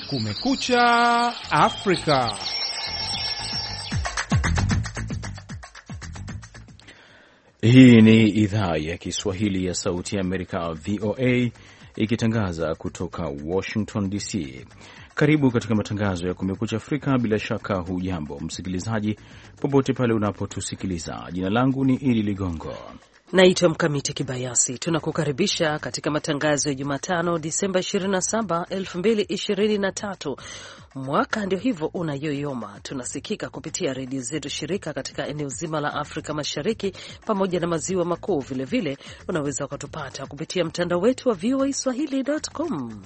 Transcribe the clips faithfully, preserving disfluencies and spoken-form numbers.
Kumekucha Afrika. Hii ni idhaa ya Kiswahili ya Sauti ya Amerika, V O A, ikitangaza kutoka Washington D C. Karibu katika matangazo ya Kumekucha Afrika. Bila shaka hujambo msikilizaji, popote pale unapotusikiliza. Jina langu ni Idi Ligongo. Naitwa Mkamiti Kibayasi. Tunakukaribisha katika matangazo ya Jumatano, Disemba ishirini na saba, elfu mbili ishirini na tatu. Mwaka ndio hivyo unayoyoma. Tunasikika kupitia redio zetu shirika katika eneo zima la Afrika Mashariki pamoja na maziwa makuu. Vilevile unaweza ukatupata kupitia mtandao wetu wa v o a swahili dot com.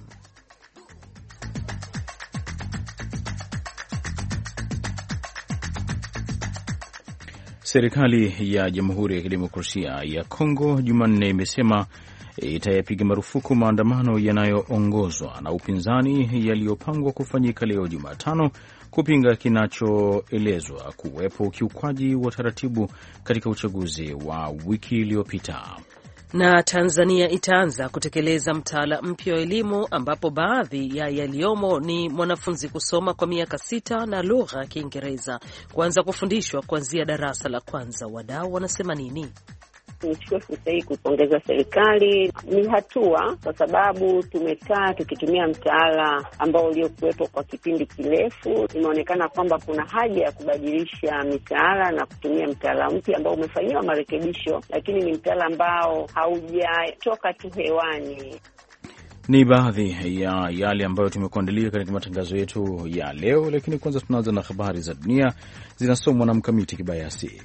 Serikali ya Jamhuri ya Kidemokrasia ya Kongo Jumanne imesema itayapiga marufuku maandamano yanayoongozwa na upinzani yaliyopangwa kufanyika leo Jumatano kupinga kinachoelezwa kuwepo ukiukwaji wa taratibu katika uchaguzi wa wiki iliyopita. Na Tanzania itaanza kutekeleza mtaala mpya wa elimu ambapo baadhi ya yaliyomo ni mwanafunzi kusoma kwa miaka sita na lugha ya Kiingereza kuanza kufundishwa kuanzia darasa la kwanza. Wadau wanasema nini? Nichukue fursa hii kupongeza serikali. Ni hatua kwa sababu tumekaa tukitumia mtaala ambao uliokuwepo kwa kipindi kirefu. Imeonekana kwamba kuna haja ya kubadilisha mitaala na kutumia mtaala mpya ambao umefanyiwa marekebisho, lakini ni mtaala ambao haujatoka tu hewani. Ni baadhi ya yale ambayo tumekuandalia katika matangazo yetu ya leo, lakini kwanza tunaanza na habari za dunia zinasomwa na Mkamiti Kibayasi.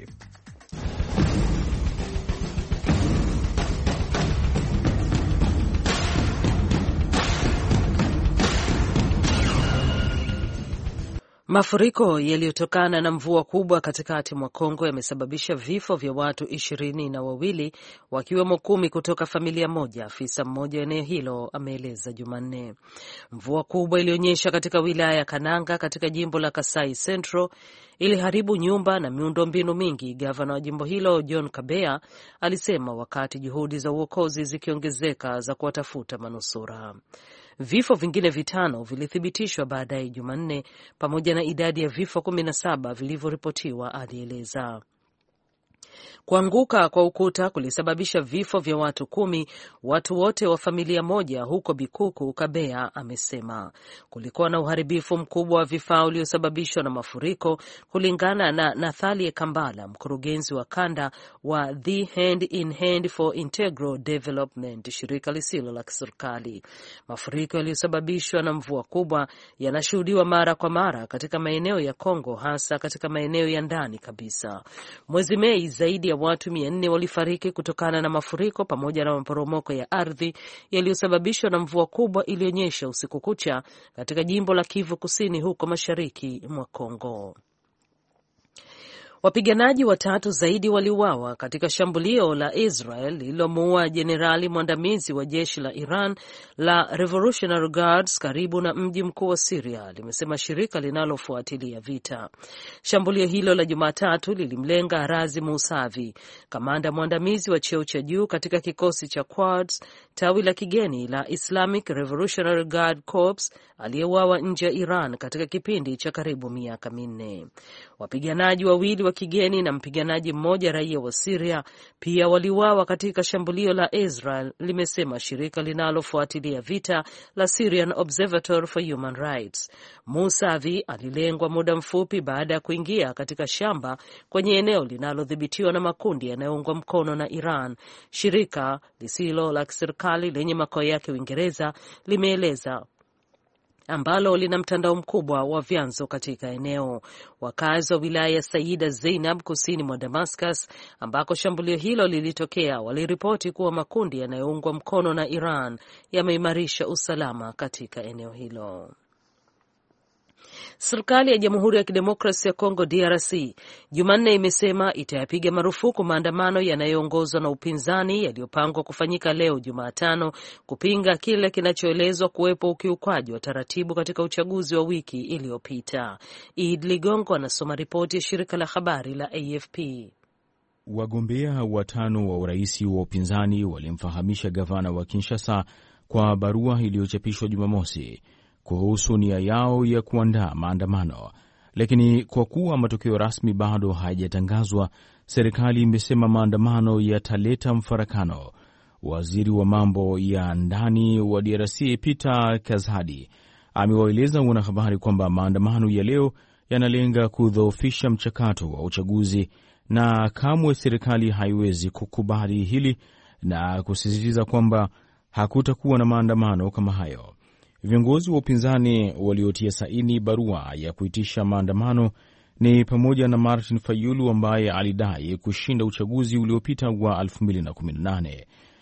Mafuriko yaliyotokana na mvua kubwa katikati mwa Kongo yamesababisha vifo vya watu ishirini na wawili wakiwemo kumi kutoka familia moja, afisa mmoja wa eneo hilo ameeleza Jumanne. Mvua kubwa ilionyesha katika wilaya ya Kananga katika jimbo la Kasai Central iliharibu nyumba na miundombinu mingi, gavana wa jimbo hilo John Kabea alisema, wakati juhudi za uokozi zikiongezeka za kuwatafuta manusura. Vifo vingine vitano vilithibitishwa baadaye Jumanne pamoja na idadi ya vifo kumi na saba vilivyoripotiwa, alieleza. Kuanguka kwa ukuta kulisababisha vifo vya watu kumi, watu wote wa familia moja huko Bikuku, Kabea amesema. Kulikuwa na uharibifu mkubwa wa vifaa uliosababishwa na mafuriko, kulingana na Nathalie Kambala, mkurugenzi wa kanda wa The Hand in Hand for Integral Development, shirika lisilo la kiserikali. Mafuriko yaliyosababishwa na mvua kubwa yanashuhudiwa mara kwa mara katika maeneo ya Kongo, hasa katika maeneo ya ndani kabisa. Mwezi Mei zaidi ya watu mia nne walifariki kutokana na mafuriko pamoja na maporomoko ya ardhi yaliyosababishwa na mvua kubwa iliyonyesha usiku kucha katika jimbo la Kivu Kusini huko mashariki mwa Kongo. Wapiganaji watatu zaidi waliuawa katika shambulio la Israel lililomuua jenerali mwandamizi wa jeshi la Iran la Revolutionary Guards karibu na mji mkuu wa Syria, limesema shirika linalofuatilia vita. Shambulio hilo la Jumatatu lilimlenga Razi Mousavi, kamanda mwandamizi wa cheo cha juu katika kikosi cha Quds, tawi la kigeni la Islamic Revolutionary Guard Corps, aliyeuawa nje ya Iran katika kipindi cha karibu miaka minne. Wapiganaji wawili wa kigeni na mpiganaji mmoja raia wa Syria pia waliuawa katika shambulio la Israel, limesema shirika linalofuatilia vita la Syrian Observatory for Human Rights. Mousavi alilengwa muda mfupi baada ya kuingia katika shamba kwenye eneo linalodhibitiwa na makundi yanayoungwa mkono na Iran, shirika lisilo la kiserikali lenye makao yake Uingereza limeeleza, ambalo lina mtandao mkubwa wa vyanzo katika eneo. Wakazi wa wilaya ya Saida Zainab kusini mwa Damascus ambako shambulio hilo lilitokea waliripoti kuwa makundi yanayoungwa mkono na Iran yameimarisha usalama katika eneo hilo. Serikali ya Jamhuri ya Kidemokrasia ya Kongo D R C Jumanne imesema itayapiga marufuku maandamano yanayoongozwa na upinzani yaliyopangwa kufanyika leo Jumatano kupinga kile kinachoelezwa kuwepo ukiukwaji wa taratibu katika uchaguzi wa wiki iliyopita. Id Ligongo anasoma ripoti ya shirika la habari la A F P. Wagombea watano wa urais wa upinzani walimfahamisha gavana wa Kinshasa kwa barua iliyochapishwa Jumamosi kuhusu nia yao ya kuandaa maandamano, lakini kwa kuwa matokeo rasmi bado hayajatangazwa, serikali imesema maandamano yataleta mfarakano. Waziri wa mambo ya ndani wa D R C Peter Kazadi amewaeleza wanahabari kwamba maandamano ya leo yanalenga kudhoofisha mchakato wa uchaguzi na kamwe serikali haiwezi kukubali hili, na kusisitiza kwamba hakutakuwa na maandamano kama hayo. Viongozi wa upinzani waliotia saini barua ya kuitisha maandamano ni pamoja na Martin Fayulu ambaye alidai kushinda uchaguzi uliopita wa elfu mbili na kumi na nane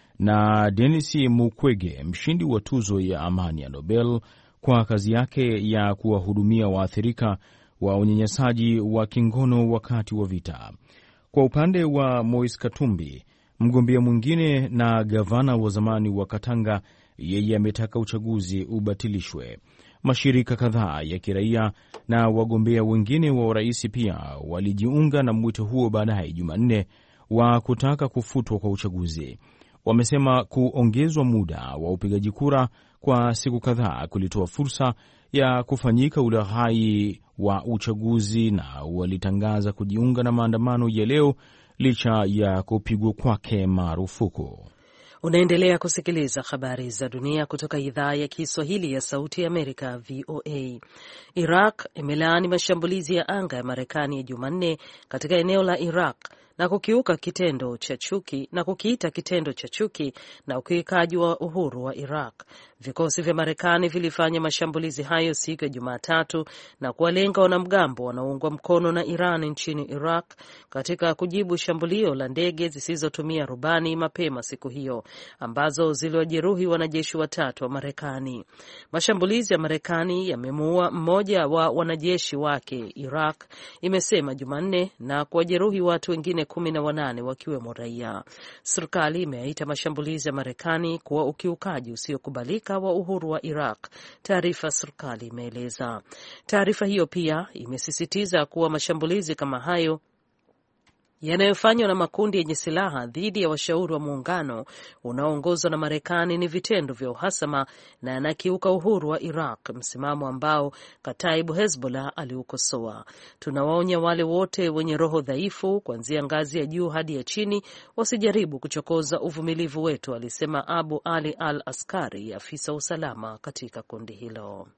na Denis Mukwege, mshindi wa tuzo ya amani ya Nobel kwa kazi yake ya kuwahudumia waathirika wa unyanyasaji wa kingono wakati wa vita. Kwa upande wa Moise Katumbi, mgombea mwingine na gavana wa zamani wa Katanga, yeye ametaka uchaguzi ubatilishwe. Mashirika kadhaa ya kiraia na wagombea wengine wa urais pia walijiunga na mwito huo baadaye Jumanne wa kutaka kufutwa kwa uchaguzi. Wamesema kuongezwa muda wa upigaji kura kwa siku kadhaa kulitoa fursa ya kufanyika ulaghai wa uchaguzi, na walitangaza kujiunga na maandamano ya leo licha ya kupigwa kwake marufuku. Unaendelea kusikiliza habari za dunia kutoka idhaa ya Kiswahili ya Sauti ya Amerika, V O A. Iraq imelaani mashambulizi ya anga ya Marekani ya Jumanne katika eneo la Iraq na kukiuka kitendo cha chuki na kukiita kitendo cha chuki na ukiukaji wa uhuru wa Iraq. Vikosi vya Marekani vilifanya mashambulizi hayo siku ya Jumatatu na kuwalenga wanamgambo wanaoungwa mkono na Iran nchini Iraq katika kujibu shambulio la ndege zisizotumia rubani mapema siku hiyo ambazo ziliwajeruhi wanajeshi watatu wa Marekani. Mashambulizi ya Marekani yamemuua mmoja wa wanajeshi wake, Iraq imesema Jumanne, na kuwajeruhi watu wengine kumi na wanane wakiwemo raia. Serikali imeyaita mashambulizi ya Marekani kuwa ukiukaji usiokubalika wa uhuru wa Iraq, taarifa serikali imeeleza. Taarifa hiyo pia imesisitiza kuwa mashambulizi kama hayo yanayofanywa na makundi yenye silaha dhidi ya washauri wa muungano unaoongozwa na Marekani ni vitendo vya uhasama na yanakiuka uhuru wa Iraq, msimamo ambao Kataibu Hezbollah aliukosoa. Tunawaonya wale wote wenye roho dhaifu kuanzia ngazi ya juu hadi ya chini wasijaribu kuchokoza uvumilivu wetu, alisema Abu Ali al-Askari, afisa usalama katika kundi hilo.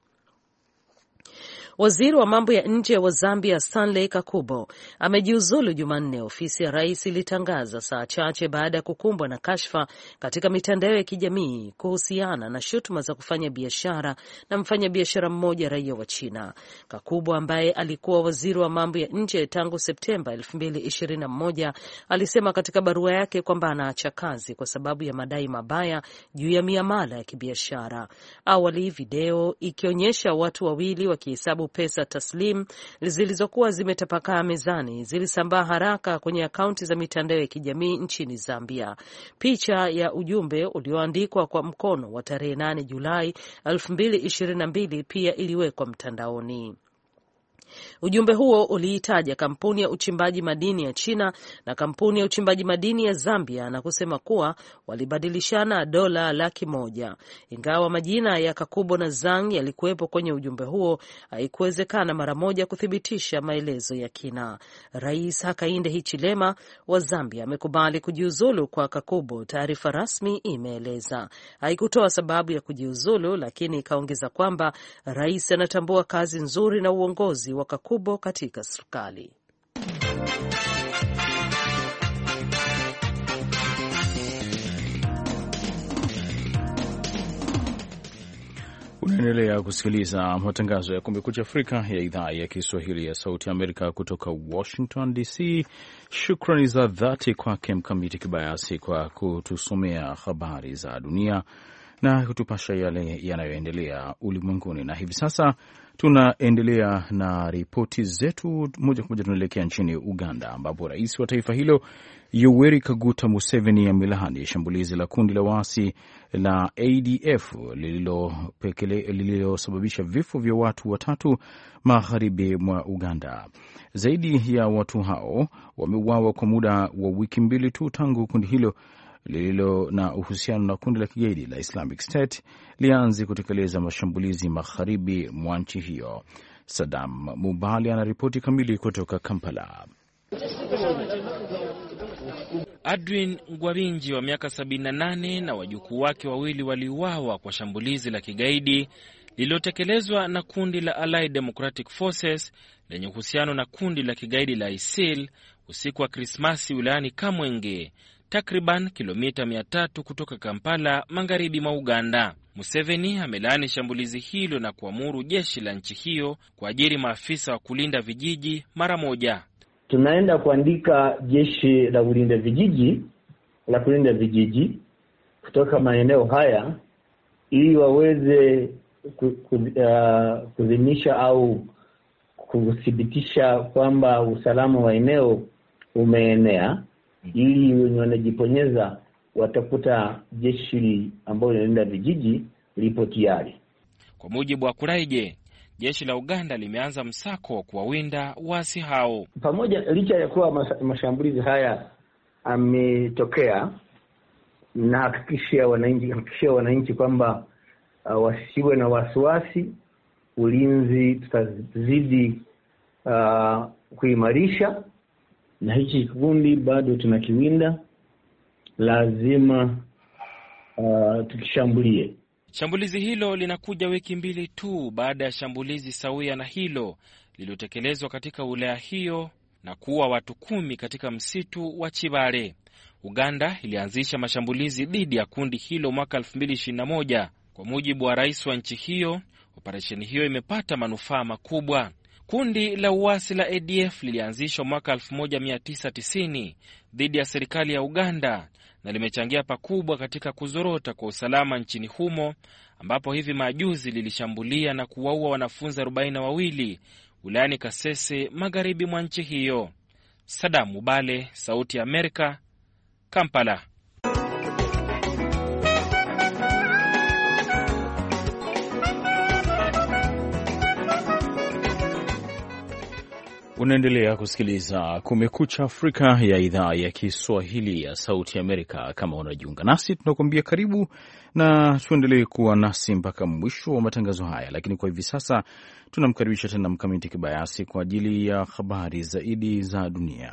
Waziri wa mambo ya nje wa Zambia Stanley Kakubo amejiuzulu Jumanne, ofisi ya rais ilitangaza saa chache baada ya kukumbwa na kashfa katika mitandao ya kijamii kuhusiana na shutuma za kufanya biashara na mfanyabiashara mmoja raia wa China. Kakubo ambaye alikuwa waziri wa mambo ya nje tangu Septemba elfu mbili ishirini na moja alisema katika barua yake kwamba anaacha kazi kwa sababu ya madai mabaya juu ya miamala ya kibiashara. Awali video ikionyesha watu wawili wakihesabu pesa taslim zilizokuwa zimetapakaa mezani zilisambaa haraka kwenye akaunti za mitandao ya kijamii nchini Zambia. Picha ya ujumbe ulioandikwa kwa mkono wa tarehe nane Julai elfu mbili ishirini na mbili pia iliwekwa mtandaoni. Ujumbe huo uliitaja kampuni ya uchimbaji madini ya China na kampuni ya uchimbaji madini ya Zambia na kusema kuwa walibadilishana dola laki moja. Ingawa majina ya Kakubo na Zhang yalikuwepo kwenye ujumbe huo, haikuwezekana mara moja kuthibitisha maelezo ya kina. Rais Hakainde Hichilema wa Zambia amekubali kujiuzulu kwa Kakubo, taarifa rasmi imeeleza. Haikutoa sababu ya kujiuzulu, lakini ikaongeza kwamba rais anatambua kazi nzuri na uongozi wa Kakubo katika serikali. Unaendelea kusikiliza matangazo ya Kumekucha Afrika ya idhaa ya Kiswahili ya Sauti ya Amerika kutoka Washington D C. Shukrani za dhati kwake Mkamiti Kibayasi kwa kutusomea habari za dunia na kutupasha yale yanayoendelea ulimwenguni. Na hivi sasa tunaendelea na ripoti zetu. Moja kwa moja tunaelekea nchini Uganda, ambapo rais wa taifa hilo Yoweri Kaguta Museveni amelaani shambulizi la kundi la waasi la A D F lililosababisha vifo vya watu watatu magharibi mwa Uganda. Zaidi ya watu hao wameuawa kwa muda wa wiki mbili tu tangu kundi hilo lililo na uhusiano na kundi la kigaidi la Islamic State lianze kutekeleza mashambulizi magharibi mwa nchi hiyo. Saddam Mubali anaripoti kamili kutoka Kampala. Adwin Ngwabinji wa miaka sabini na nane na wajukuu wake wawili waliuawa kwa shambulizi la kigaidi lililotekelezwa na kundi la Allied Democratic Forces lenye uhusiano na kundi la kigaidi la ISIL usiku wa Krismasi wilayani Kamwenge, takriban kilomita mia tatu kutoka Kampala, magharibi mwa Uganda. Museveni amelaani shambulizi hilo na kuamuru jeshi la nchi hiyo kuajiri maafisa wa kulinda vijiji mara moja. Tunaenda kuandika jeshi la kulinda vijiji la kulinda vijiji kutoka maeneo haya ili waweze kudhinisha au kuthibitisha kwamba usalama wa eneo umeenea, ili wenye wanajiponyeza watakuta jeshi ambalo linalinda vijiji lipo tayari. Kwa mujibu wa Kuraije, jeshi la Uganda limeanza msako wa kuwawinda waasi hao. Pamoja licha ya kuwa mashambulizi haya ametokea, na hakikishia wananchi hakikishia wananchi kwamba uh, wasiwe na wasiwasi. Ulinzi tutazidi uh, kuimarisha, na hichi kikundi bado tunakiwinda, lazima uh, tukishambulie. Shambulizi hilo linakuja wiki mbili tu baada ya shambulizi sawia na hilo lililotekelezwa katika wilaya hiyo na kuua watu kumi katika msitu wa Chibale. Uganda ilianzisha mashambulizi dhidi ya kundi hilo mwaka elfu mbili ishirini na moja. Kwa mujibu wa rais wa nchi hiyo, operesheni hiyo imepata manufaa makubwa. Kundi la uasi la A D F lilianzishwa mwaka elfu moja mia tisa tisini dhidi ya serikali ya Uganda na limechangia pakubwa katika kuzorota kwa usalama nchini humo, ambapo hivi majuzi lilishambulia na kuwaua wanafunzi arobaini na wawili wilayani Kasese, magharibi mwa nchi hiyo. Saddam Mubale, Sauti ya Amerika, Kampala. Unaendelea kusikiliza Kumekucha Afrika ya idhaa ya Kiswahili ya Sauti ya Amerika. Kama unajiunga nasi, tunakuambia karibu na tuendelee kuwa nasi mpaka mwisho wa matangazo haya. Lakini kwa hivi sasa tunamkaribisha tena Mkamiti Kibayasi kwa ajili ya habari zaidi za dunia.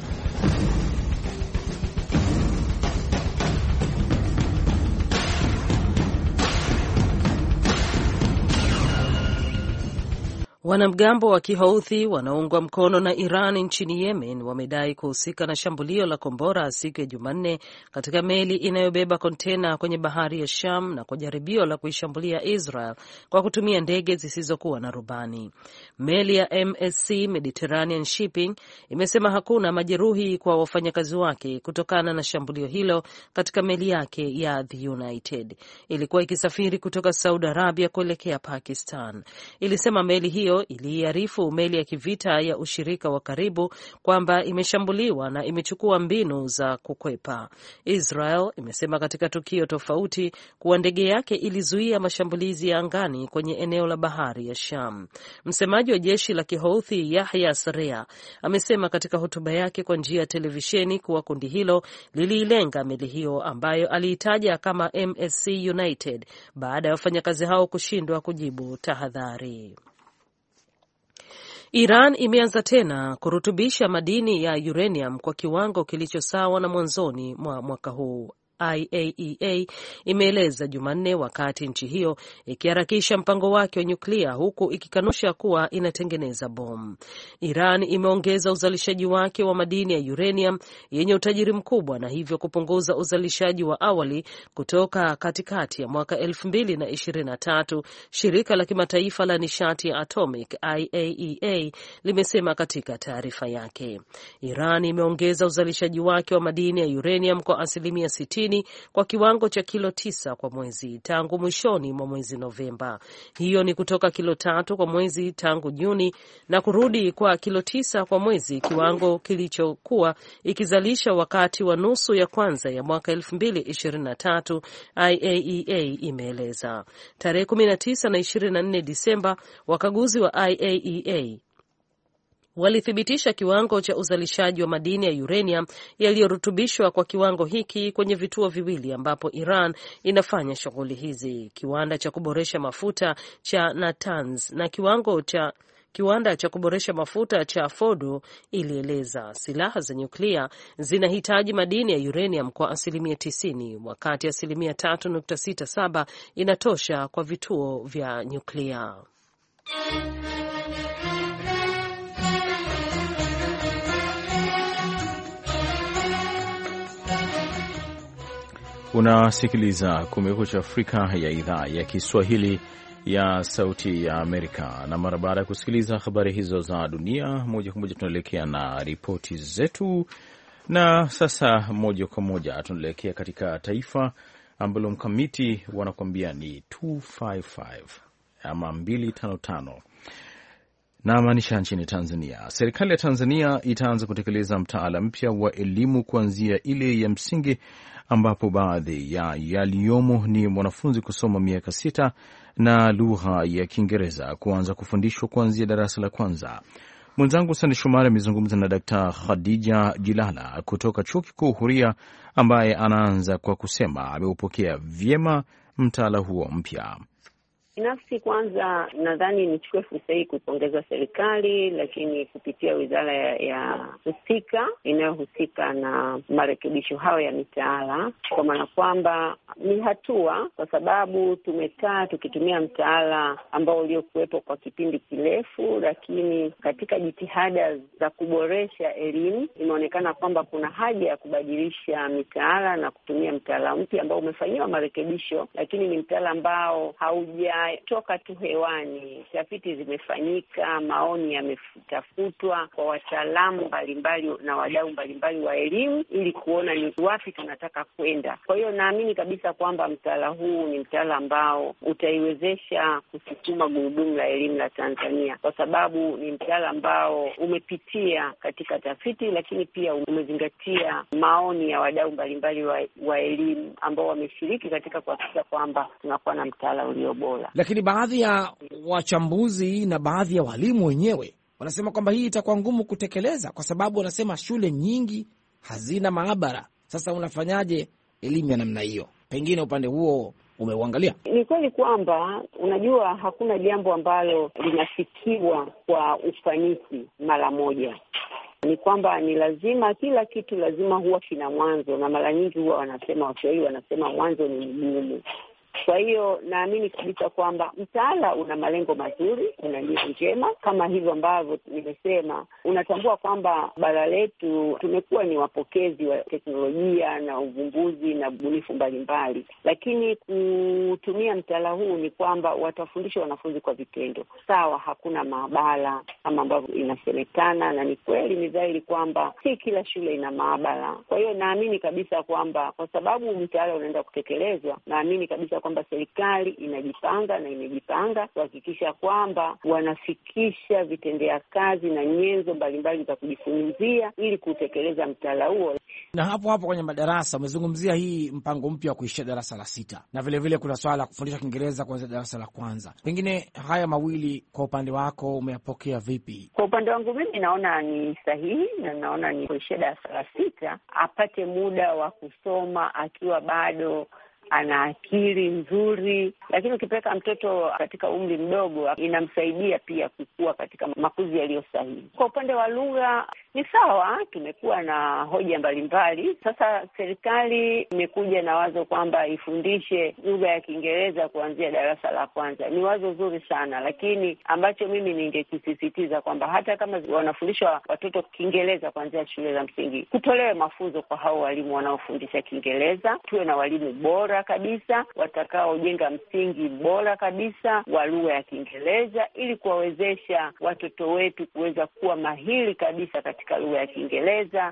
Wanamgambo wa Kihouthi wanaoungwa mkono na Iran nchini Yemen wamedai kuhusika na shambulio la kombora siku ya Jumanne katika meli inayobeba kontena kwenye bahari ya Sham na kwa jaribio la kuishambulia Israel kwa kutumia ndege zisizokuwa na rubani. Meli ya M S C Mediterranean Shipping imesema hakuna majeruhi kwa wafanyakazi wake kutokana na shambulio hilo katika meli yake ya The United. Ilikuwa ikisafiri kutoka Saudi Arabia kuelekea Pakistan. Ilisema meli hiyo iliarifu meli ya kivita ya ushirika wa karibu kwamba imeshambuliwa na imechukua mbinu za kukwepa. Israel imesema katika tukio tofauti kuwa ndege yake ilizuia mashambulizi ya angani kwenye eneo la bahari ya Sham. Msemaji wa jeshi la Kihouthi Yahya Sarea amesema katika hotuba yake kwa njia ya televisheni kuwa kundi hilo liliilenga meli hiyo ambayo aliitaja kama M S C United baada ya wafanyakazi hao kushindwa kujibu tahadhari. Iran imeanza tena kurutubisha madini ya uranium kwa kiwango kilicho sawa na mwanzoni mwa mwaka huu, I A E A imeeleza Jumanne, wakati nchi hiyo ikiharakisha mpango wake wa nyuklia huku ikikanusha kuwa inatengeneza bomu. Iran imeongeza uzalishaji wake wa madini ya uranium yenye utajiri mkubwa na hivyo kupunguza uzalishaji wa awali kutoka katikati ya mwaka elfu mbili na ishirini na tatu, shirika la kimataifa la nishati ya atomic I A E A limesema katika taarifa yake. Iran imeongeza uzalishaji wake wa madini ya uranium kwa asilimia sitini kwa kiwango cha kilo tisa kwa mwezi tangu mwishoni mwa mwezi Novemba. Hiyo ni kutoka kilo tatu kwa mwezi tangu Juni na kurudi kwa kilo tisa kwa mwezi, kiwango kilichokuwa ikizalisha wakati wa nusu ya kwanza ya mwaka elfu mbili ishirini na tatu, I A E A imeeleza. Tarehe kumi na tisa na ishirini na nne Disemba, wakaguzi wa I A E A walithibitisha kiwango cha uzalishaji wa madini ya uranium yaliyorutubishwa kwa kiwango hiki kwenye vituo viwili ambapo Iran inafanya shughuli hizi, kiwanda cha kuboresha mafuta cha Natanz na kiwango cha kiwanda cha kuboresha mafuta cha Fordo. Ilieleza silaha za nyuklia zinahitaji madini ya uranium kwa asilimia tisini, wakati asilimia tatu nukta sita saba inatosha kwa vituo vya nyuklia. Unasikiliza Kumekucha Afrika ya idhaa ya Kiswahili ya Sauti ya Amerika, na mara baada ya kusikiliza habari hizo za dunia moja kwa moja tunaelekea na ripoti zetu. Na sasa moja kwa moja tunaelekea katika taifa ambalo mkamiti wanakuambia ni mia mbili hamsini na tano ama mbili tano tano, na maanisha nchini Tanzania. Serikali ya Tanzania itaanza kutekeleza mtaala mpya wa elimu kuanzia ile ya msingi, ambapo baadhi ya yaliyomo ni mwanafunzi kusoma miaka sita na lugha ya Kiingereza kuanza kufundishwa kuanzia darasa la kwanza. Mwenzangu Sande Shomari amezungumza na Daktari Khadija Jilala kutoka Chuo Kikuu Huria, ambaye anaanza kwa kusema ameupokea vyema mtaala huo mpya. Binafsi kwanza nadhani nichukue fursa hii kupongeza serikali, lakini kupitia wizara ya, ya husika inayohusika na marekebisho hayo ya mitaala, kwa maana kwamba ni hatua, kwa sababu tumekaa tukitumia mtaala ambao uliokuwepo kwa kipindi kirefu, lakini katika jitihada za kuboresha elimu imeonekana kwamba kuna haja ya kubadilisha mitaala na kutumia mtaala mpya ambao umefanyiwa marekebisho, lakini ni mtaala ambao hauja toka tu hewani. Tafiti zimefanyika, maoni yametafutwa kwa wataalamu mbalimbali na wadau mbalimbali wa elimu ili kuona ni wapi tunataka kwenda. Kwa hiyo naamini kabisa kwamba mtaala huu ni mtaala ambao utaiwezesha kusukuma gurudumu la elimu la Tanzania, kwa sababu ni mtaala ambao umepitia katika tafiti, lakini pia umezingatia maoni ya wadau mbalimbali wa, wa elimu ambao wameshiriki katika kuhakikisha kwamba tunakuwa na mtaala ulio bora. Lakini baadhi ya wachambuzi na baadhi ya walimu wenyewe wanasema kwamba hii itakuwa ngumu kutekeleza, kwa sababu wanasema shule nyingi hazina maabara. Sasa unafanyaje elimu ya namna hiyo? Pengine upande huo umeuangalia? Ni kweli kwamba unajua hakuna jambo ambalo linafikiwa kwa ufanisi mara moja. Ni kwamba ni lazima, kila kitu lazima huwa kina mwanzo, na mara nyingi huwa wanasema, Waswahili wanasema mwanzo ni mgumu. Kwa hiyo naamini kabisa kwamba mtaala una malengo mazuri, una nia njema, kama hivyo ambavyo nimesema. Unatambua kwamba bara letu tumekuwa ni wapokezi wa teknolojia na uvumbuzi na ubunifu mbalimbali, lakini kutumia mtaala huu ni kwamba watafundisha wanafunzi kwa vitendo. Sawa, hakuna maabara kama ambavyo inasemekana, na ni kweli, ni dhahiri kwamba si kila shule ina maabara. Kwa hiyo naamini kabisa kwamba kwa sababu mtaala unaenda kutekelezwa, naamini kabisa kwamba serikali inajipanga na imejipanga kuhakikisha kwamba wanafikisha vitendea kazi na nyenzo mbalimbali za kujifunzia ili kutekeleza mtaala huo. Na hapo hapo kwenye madarasa umezungumzia hii mpango mpya wa kuishia darasa la sita, na vile vile kuna swala la kufundisha Kiingereza kuanzia darasa la kwanza. Pengine haya mawili kwa upande wako umeyapokea vipi? Kwa upande wangu mimi naona ni sahihi, na naona ni kuishia darasa la sita apate muda wa kusoma akiwa bado ana akili nzuri, lakini ukipeleka mtoto katika umri mdogo inamsaidia pia kukua katika makuzi yaliyo sahihi. Kwa upande wa lugha ni sawa, tumekuwa na hoja mbalimbali. Sasa serikali imekuja na wazo kwamba ifundishe lugha ya Kiingereza kuanzia darasa la kwanza. Ni wazo zuri sana, lakini ambacho mimi ningekisisitiza kwamba hata kama wanafundishwa watoto Kiingereza kuanzia shule za msingi, kutolewe mafunzo kwa hao walimu wanaofundisha Kiingereza. Tuwe na walimu bora kabisa watakaojenga msingi bora kabisa wa lugha ya Kiingereza ili kuwawezesha watoto wetu kuweza kuwa mahiri kabisa katika lugha ya Kiingereza.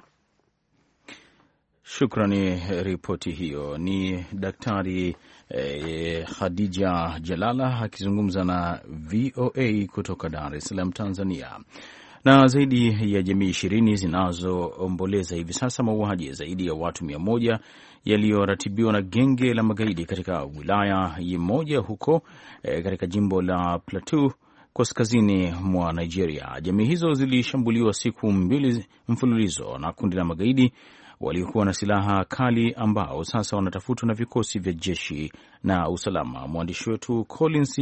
Shukrani ripoti hiyo. Ni Daktari eh, Khadija Jalala akizungumza na V O A kutoka Dar es Salaam, Tanzania. Na zaidi ya jamii ishirini zinazoomboleza hivi sasa mauaji zaidi ya watu mia moja yaliyoratibiwa na genge la magaidi katika wilaya moja huko e, katika jimbo la Plateau kaskazini mwa Nigeria. Jamii hizo zilishambuliwa siku mbili mfululizo na kundi la magaidi waliokuwa na silaha kali ambao sasa wanatafutwa na vikosi vya jeshi na usalama. Mwandishi wetu Collins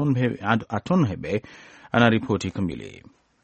Atonhebe ana ripoti kamili.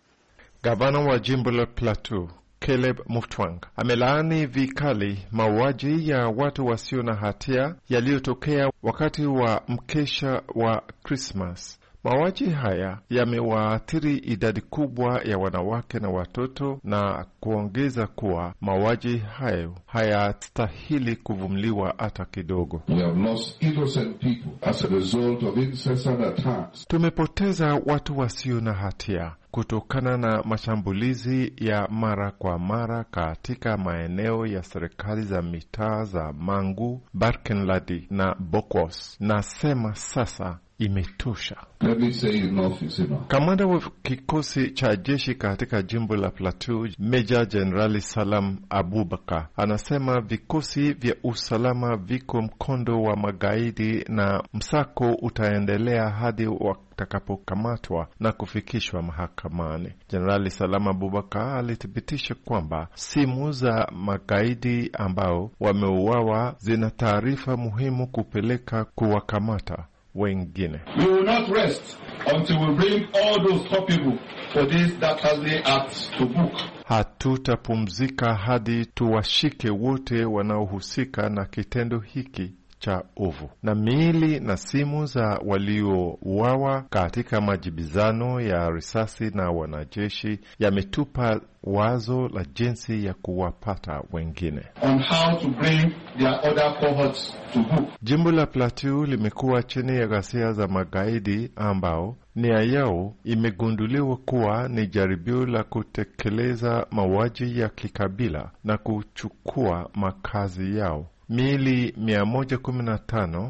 Gavana wa jimbo la Plateau Caleb Mutfwang amelaani vikali mauaji ya watu wasio na hatia yaliyotokea wakati wa mkesha wa Christmas. Mauaji haya yamewaathiri idadi kubwa ya wanawake na watoto na kuongeza kuwa mauaji hayo hayastahili kuvumiliwa hata kidogo. We have lost innocent people as a result of incessant attacks. Tumepoteza watu wasio na hatia kutokana na mashambulizi ya mara kwa mara katika maeneo ya serikali za mitaa za Mangu, Barkenladi na Bokos. Nasema sasa imetosha. Let me say enough is enough. Kamanda wa kikosi cha jeshi katika jimbo la Plateau, Major General Salam Abubakar, anasema vikosi vya usalama viko mkondo wa magaidi na msako utaendelea hadi watakapokamatwa na kufikishwa mahakamani. General Salam Abubakar alithibitisha kwamba simu za magaidi ambao wameuawa zina taarifa muhimu kupeleka kuwakamata wengine. We will not rest until we bring all those culpable for these dastardly acts to book. Hatutapumzika hadi tuwashike wote wanaohusika na kitendo hiki cha ovu. Na miili na simu za waliouawa katika majibizano ya risasi na wanajeshi yametupa wazo la jinsi ya kuwapata wengine. On how to bring their other cohorts to book. Jimbo la Plateau limekuwa chini ya ghasia za magaidi ambao nia yao imegunduliwa kuwa ni jaribio la kutekeleza mauaji ya kikabila na kuchukua makazi yao. Miili mia moja kumi na tano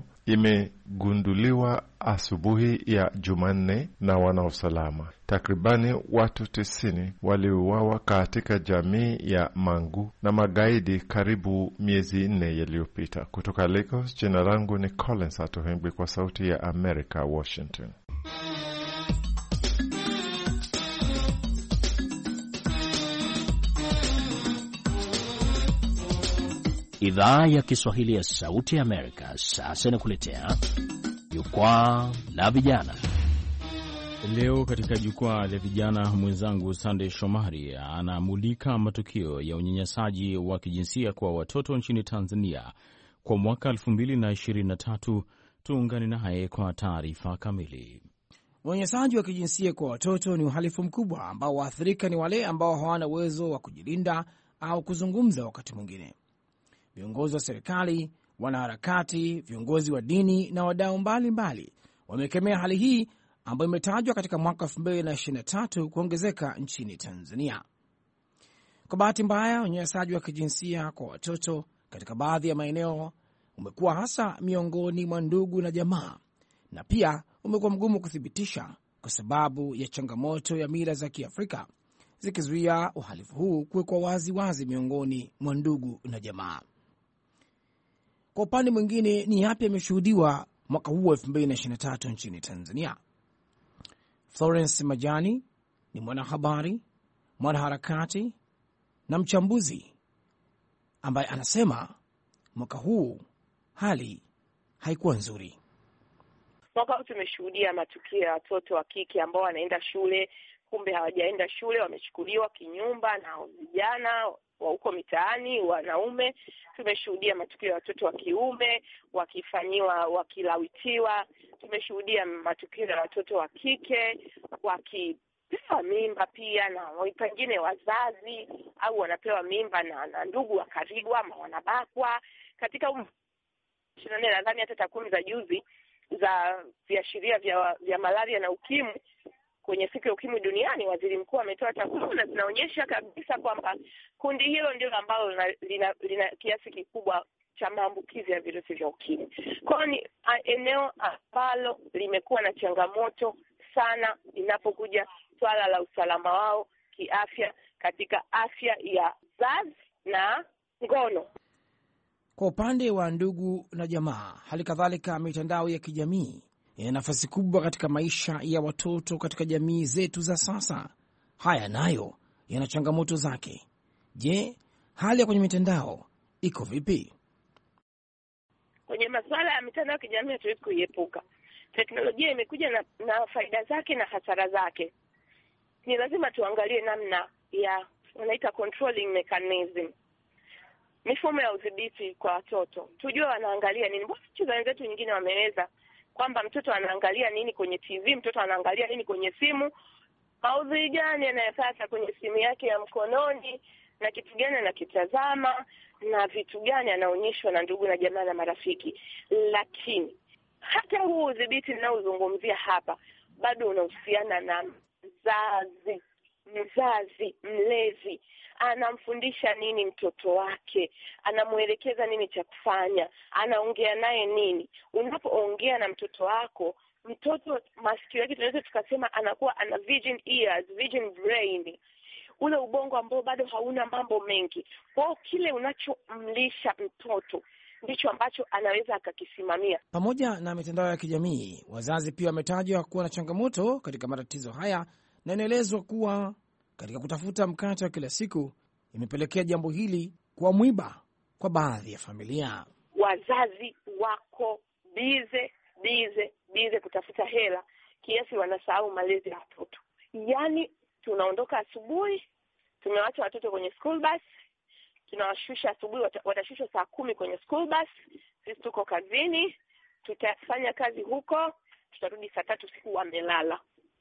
imegunduliwa asubuhi ya Jumanne na wanausalama. Takribani watu tisini waliuawa katika jamii ya Mangu na magaidi karibu miezi nne yaliyopita. Kutoka Lagos, jina langu ni Collins Atohengwi kwa Sauti ya America, Washington. Idhaa ya Kiswahili ya Sauti ya Amerika sasa inakuletea Jukwaa la Vijana. Leo katika Jukwaa la Vijana, mwenzangu Sunday Shomari anamulika matukio ya unyanyasaji wa kijinsia kwa watoto nchini Tanzania kwa mwaka elfu mbili na ishirini na tatu. Tuungane naye kwa taarifa kamili. Unyanyasaji wa kijinsia kwa watoto ni uhalifu mkubwa ambao waathirika ni wale ambao hawana uwezo wa kujilinda au kuzungumza. Wakati mwingine viongozi wa serikali, wanaharakati, viongozi wa dini na wadau mbalimbali wamekemea hali hii ambayo imetajwa katika mwaka elfu mbili na ishirini na tatu kuongezeka nchini Tanzania. Kwa bahati mbaya, unyanyasaji wa kijinsia kwa watoto katika baadhi ya maeneo umekuwa hasa miongoni mwa ndugu na jamaa, na pia umekuwa mgumu kuthibitisha kwa sababu ya changamoto ya mila za Kiafrika zikizuia uhalifu huu kuwekwa wazi wazi miongoni mwa ndugu na jamaa. Kwa upande mwingine, ni yapi yameshuhudiwa mwaka huu elfu mbili na ishirini na tatu nchini Tanzania? Florence Majani ni mwanahabari, mwanaharakati na mchambuzi ambaye anasema mwaka huu hali haikuwa nzuri. Mwaka huu tumeshuhudia matukio ya watoto wa kike ambao wanaenda shule, kumbe hawajaenda shule, wamechukuliwa kinyumba na vijana wa huko mitaani, wanaume. Tumeshuhudia matukio ya watoto wa kiume wakifanyiwa, wakilawitiwa. Tumeshuhudia matukio ya watoto wa kike wakipewa mimba pia na wengine wazazi, au wanapewa mimba na, na ndugu wa karibu ama wanabakwa. Katika um... nadhani hata takwimu za juzi za viashiria vya, vya malaria na ukimwi kwenye siku ya ukimwi duniani, waziri mkuu ametoa takwimu na zinaonyesha kabisa kwamba kundi hilo ndilo ambalo lina, lina, lina kiasi kikubwa cha maambukizi ya virusi vya ukimwi. Kwa ni eneo ambalo limekuwa na changamoto sana inapokuja swala la usalama wao kiafya katika afya ya uzazi na ngono. Kwa upande wa ndugu na jamaa, hali kadhalika mitandao ya kijamii yana nafasi kubwa katika maisha ya watoto katika jamii zetu za sasa. Haya nayo yana changamoto zake. Je, hali ya kwenye mitandao iko vipi? Kwenye masuala ya mitandao ya kijamii hatuwezi kuiepuka. Teknolojia imekuja na, na faida zake na hasara zake. Ni lazima tuangalie namna ya wanaita controlling mechanism, mifumo ya udhibiti kwa watoto. Tujue wanaangalia nini. Mbona nchi wenzetu nyingine wameweza kwamba mtoto anaangalia nini kwenye T V, mtoto anaangalia nini kwenye simu, maudhui gani anayopata kwenye simu yake ya mkononi, na kitu gani anakitazama, na vitu gani anaonyeshwa na ndugu na jamaa na marafiki. Lakini hata huu udhibiti ninaozungumzia hapa bado unahusiana na mzazi. Mzazi, mlezi, anamfundisha nini mtoto wake, anamuelekeza nini cha kufanya, anaongea naye nini. Unapoongea na mtoto wako, mtoto masikio yake tunaweza tukasema anakuwa ana virgin ears, virgin brain, ule ubongo ambao bado hauna mambo mengi. Kwa kile unachomlisha mtoto ndicho ambacho anaweza akakisimamia. Pamoja na mitandao ya kijamii, wazazi pia wametajwa kuwa na changamoto katika matatizo haya, na inaelezwa kuwa katika kutafuta mkate wa kila siku imepelekea jambo hili kuwa mwiba kwa baadhi ya familia. Wazazi wako bize bize bize kutafuta hela kiasi wanasahau malezi ya watoto. Yaani tunaondoka asubuhi, tumewacha watoto kwenye school bus, tunawashusha asubuhi, watashushwa saa kumi kwenye school bus, sisi tuko kazini, tutafanya kazi huko, tutarudi saa tatu siku wamelala.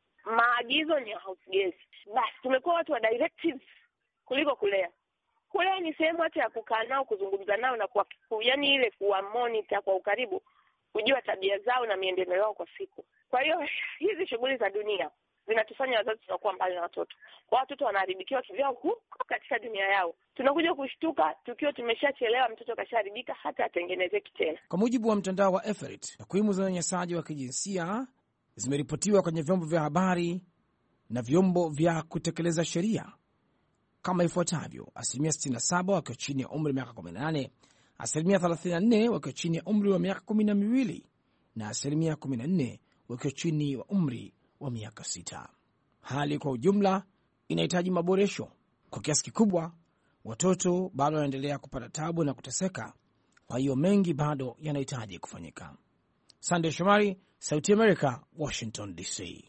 Maagizo ni ya house girls. Basi tumekuwa watu wa directives kuliko kulea. Kulea ni sehemu hata ya kukaa nao, kuzungumza nao na kwa yaani ile kuwa monitor kwa ukaribu, kujua tabia zao na miendeleo yao kwa siku. Kwa hiyo hizi shughuli za dunia zinatufanya wazazi tunakuwa mbali na watoto. Kwa watoto wanaharibikiwa kivyao huko katika dunia yao. Tunakuja kushtuka tukiwa tumeshachelewa, mtoto kashaharibika hata atengenezeki tena. Kwa mujibu wa mtandao wa Effort, takwimu za unyanyasaji wa kijinsia zimeripotiwa kwenye vyombo vya habari na vyombo vya kutekeleza sheria kama ifuatavyo: asilimia sitini na saba wakiwa chini ya umri wa miaka kumi na nane, asilimia thelathini na nne wakiwa chini ya umri wa miaka kumi na miwili, na asilimia kumi na nne wakiwa chini wa umri wa miaka sita. Hali kwa ujumla inahitaji maboresho. Kwa kiasi kikubwa watoto bado wanaendelea kupata tabu na kuteseka, kwa hiyo mengi bado yanahitaji kufanyika. Sunday Shomari, Sauti America, Washington D C.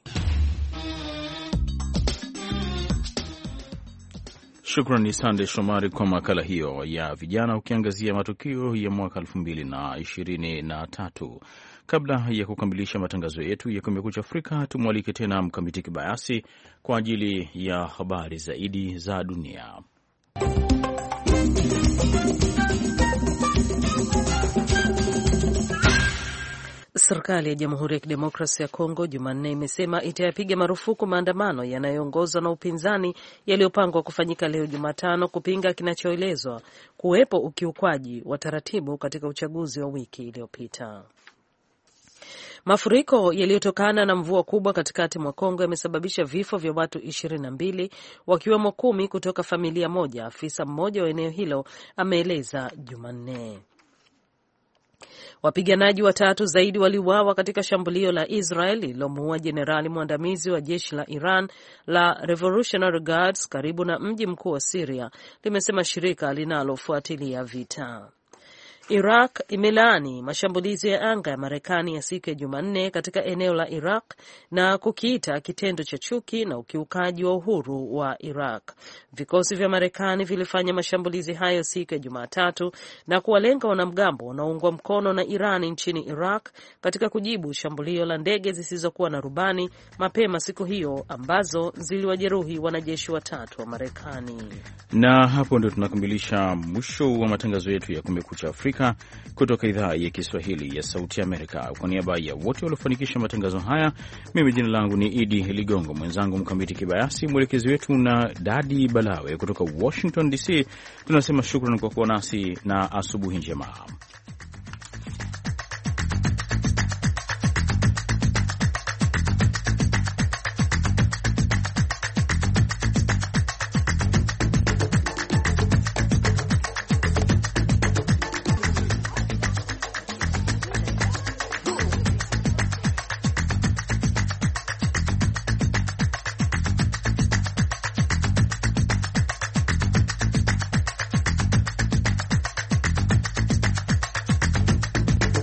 Shukrani Sunday Shomari kwa makala hiyo ya vijana, ukiangazia matukio ya mwaka elfu mbili na ishirini na tatu. Kabla ya kukamilisha matangazo yetu ya Kumekucha Afrika, tumwalike tena Mkamiti Kibayasi kwa ajili ya habari zaidi za dunia. Serikali ya Jamhuri ya Kidemokrasia ya Kongo Jumanne imesema itayapiga marufuku maandamano yanayoongozwa na upinzani yaliyopangwa kufanyika leo Jumatano kupinga kinachoelezwa kuwepo ukiukwaji wa taratibu katika uchaguzi wa wiki iliyopita. Mafuriko yaliyotokana na mvua kubwa katikati mwa Kongo yamesababisha vifo vya watu ishirini na mbili, wakiwemo kumi kutoka familia moja, afisa mmoja wa eneo hilo ameeleza Jumanne. Wapiganaji watatu zaidi waliuawa katika shambulio la Israel lililomuua jenerali mwandamizi wa jeshi la Iran la Revolutionary Guards karibu na mji mkuu wa Syria, limesema shirika linalofuatilia vita. Iraq imelaani mashambulizi ya anga ya Marekani ya siku ya Jumanne katika eneo la Iraq na kukiita kitendo cha chuki na ukiukaji wa uhuru wa Iraq. Vikosi vya Marekani vilifanya mashambulizi hayo siku ya Jumatatu na kuwalenga wanamgambo wanaoungwa mkono na Iran nchini Iraq katika kujibu shambulio la ndege zisizokuwa na rubani mapema siku hiyo ambazo ziliwajeruhi wanajeshi watatu wa Marekani. Na hapo ndio tunakamilisha mwisho wa matangazo yetu ya Kumekucha Afrika kutoka idhaa ya Kiswahili ya Sauti Amerika. Kwa niaba ya wote waliofanikisha matangazo haya, mimi jina langu ni Idi Ligongo, mwenzangu Mkamiti Kibayasi, mwelekezi wetu na Dadi Balawe kutoka Washington D C. Tunasema shukrani kwa kuwa nasi na asubuhi njema.